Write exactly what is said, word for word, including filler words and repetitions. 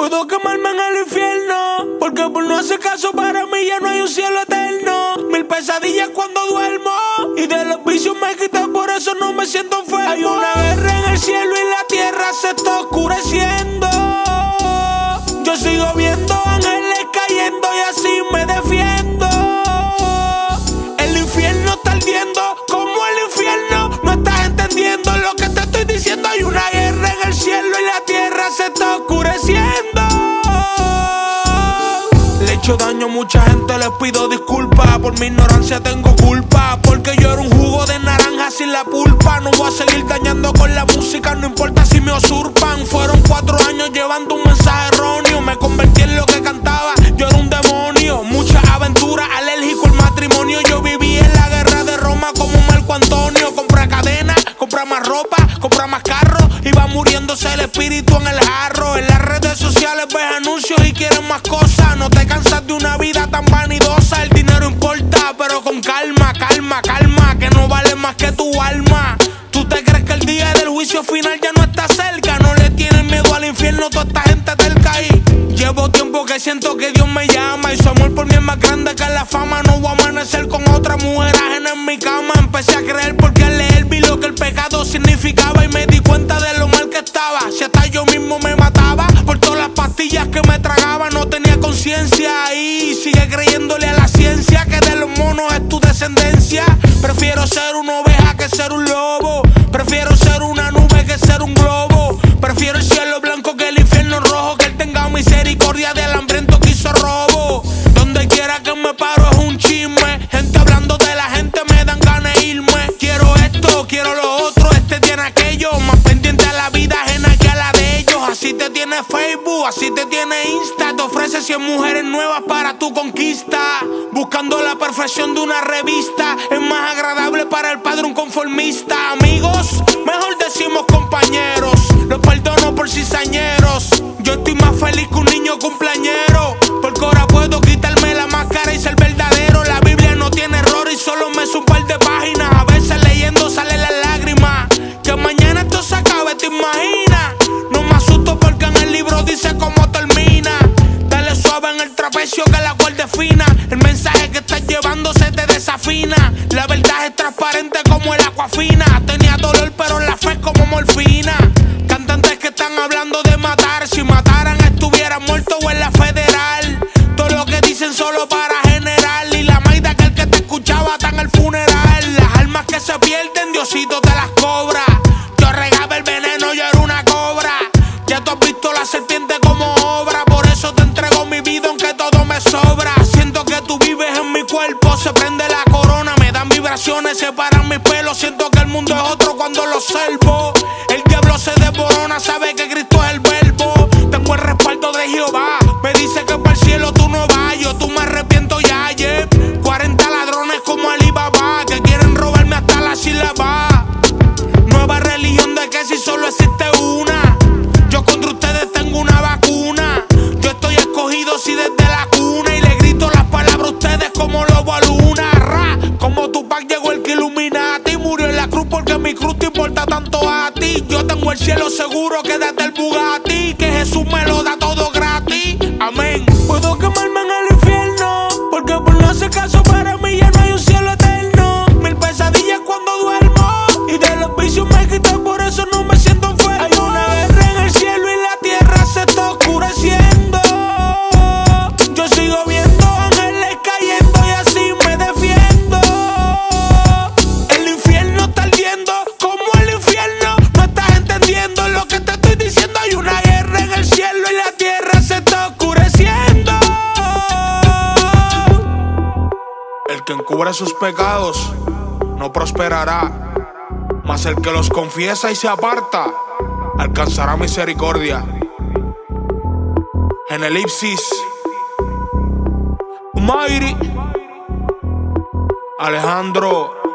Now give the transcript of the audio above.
Puedo quemarme en el infierno, porque por no hacer caso para mí ya no hay un cielo eterno. Mil pesadillas cuando duermo, y de los vicios me quitan, por eso no me siento enfermo. Hay una guerra en el cielo y la tierra se está oscureciendo. Yo sigo viendo ángeles cayendo y así me defiendo. El infierno está ardiendo como el infierno. No estás entendiendo lo que te estoy diciendo. Hay una guerra en el cielo y la tierra se está oscureciendo. Le he hecho daño a mucha gente, les pido disculpas. Por mi ignorancia tengo culpa, porque yo era un jugo de naranja sin la pulpa. No voy a seguir dañando con la música, no importa si me usurpan. Fueron cuatro años llevando un mensaje erróneo. Me convertí en lo que cantaba, yo era un demonio. Muchas aventuras, alérgico al matrimonio. Yo viví en la guerra de Roma como Marco Antonio. Compra cadenas, compra más ropa, compra más carros. Y va muriéndose el espíritu en el jarro. En las redes sociales ves anuncios y quieren más cosas. No te cansas de una vida tan vanidosa. El dinero importa, pero con calma, calma, calma, que no vale más que tu alma. ¿Tú te crees que el día del juicio final ya no está cerca? No le tienes miedo al infierno, toda esta gente terca ahí. Llevo tiempo que siento que Dios me llama, y su amor por mí es más grande que la fama. No voy a amanecer con otra mujer ajena en mi cama. Empecé a creer porque al leer vi lo que el pecado significaba, y me di cuenta de lo mal que estaba. Si hasta yo mismo me mataba por todas las pastillas que me tragaba. No tenía conciencia y sigue creyéndole a la ciencia que de los monos es tu descendencia. Prefiero ser una oveja que ser un lobo. Prefiero ser una nube que ser un globo. Prefiero el cielo blanco que el infierno rojo. Que él tenga misericordia del hambriento que hizo robo. Donde quiera que me paro es un chisme. Gente hablando de la gente me dan ganas de irme. Quiero esto, quiero lo otro, este tiene aquello. Más pendiente a la vida ajena que a la de ellos. Así te tiene Facebook, así te tiene Insta. Te ofrece cien mujeres nuevas para tu conquista. Buscando la perfección de una revista. Es más agradable para el padre un conformista. Amigos, mejor decimos compañeros. Los perdono por cizañeros. Yo estoy más feliz que un niño cumpleañero, porque ahora puedo quitarme la máscara y ser verdadero. La Biblia no tiene error y solo me hizo un par de páginas. A veces leyendo salen las lágrimas. Que mañana esto se acabe, ¿te imaginas? No me asusto porque en el libro dice cómo termina. Dale suave en el trapecio que la cuerda es fina. El mensaje que estás llevando se te desafina. La verdad es transparente como el agua fina. Tenía dolor pero la fe es como morfina. Cantantes que están hablando de matar. Si mataran estuvieran muertos o en la federal. Todo lo que dicen solo para general. Y la maida que el que te escuchaba está en el funeral. Las almas que se pierden, Diosito te las cobra. Yo regaba el veneno, yo era una cobra. Ya tú has visto la serpiente como obra. Por eso te entrego mi vida aunque todo me sobra. Siento que tú vives en mi cuerpo. Se prende la corona, me dan vibraciones, separan mis pelos. Siento que el mundo es otro cuando lo observo. El diablo se desborona, sabe que Cristo es el verbo. Tengo el respaldo de Jehová. Me dice que para el cielo tú no vas. Yo tú me arrepiento ya, yeah. cuarenta ladrones como Alibaba que quieren robarme hasta la sílaba. Nueva religión de que si solo existe una. Yo contra ustedes tengo una vacuna. Yo estoy escogido si desde la cuna. Y le grito las palabras a ustedes como lobo a luna. Ra, como Tupac llegó el que Illuminati. Murió en la cruz porque mi cruz te importa tanto a ti. Yo tengo el cielo seguro, quédate el Bugatti. Que Jesús me lo da todo gratis. Amén. Puedo quemarme en el infierno, porque por no hacer caso para mí ya no hay un cielo eterno. Mil pesadillas cuando duermo, y de los vicios me quitan, por eso no me siento enfermo. Hay una guerra en el cielo y la tierra se está oscureciendo. Yo sigo viendo ángeles cayendo y así me defiendo. El infierno está ardiendo como el infierno. No estás entendiendo lo que te estoy diciendo. Hay una guerra en el cielo y la tierra se está oscureciendo. El que encubre sus pecados no prosperará, mas el que los confiesa y se aparta alcanzará misericordia. En elipsis, Mayri, Alejandro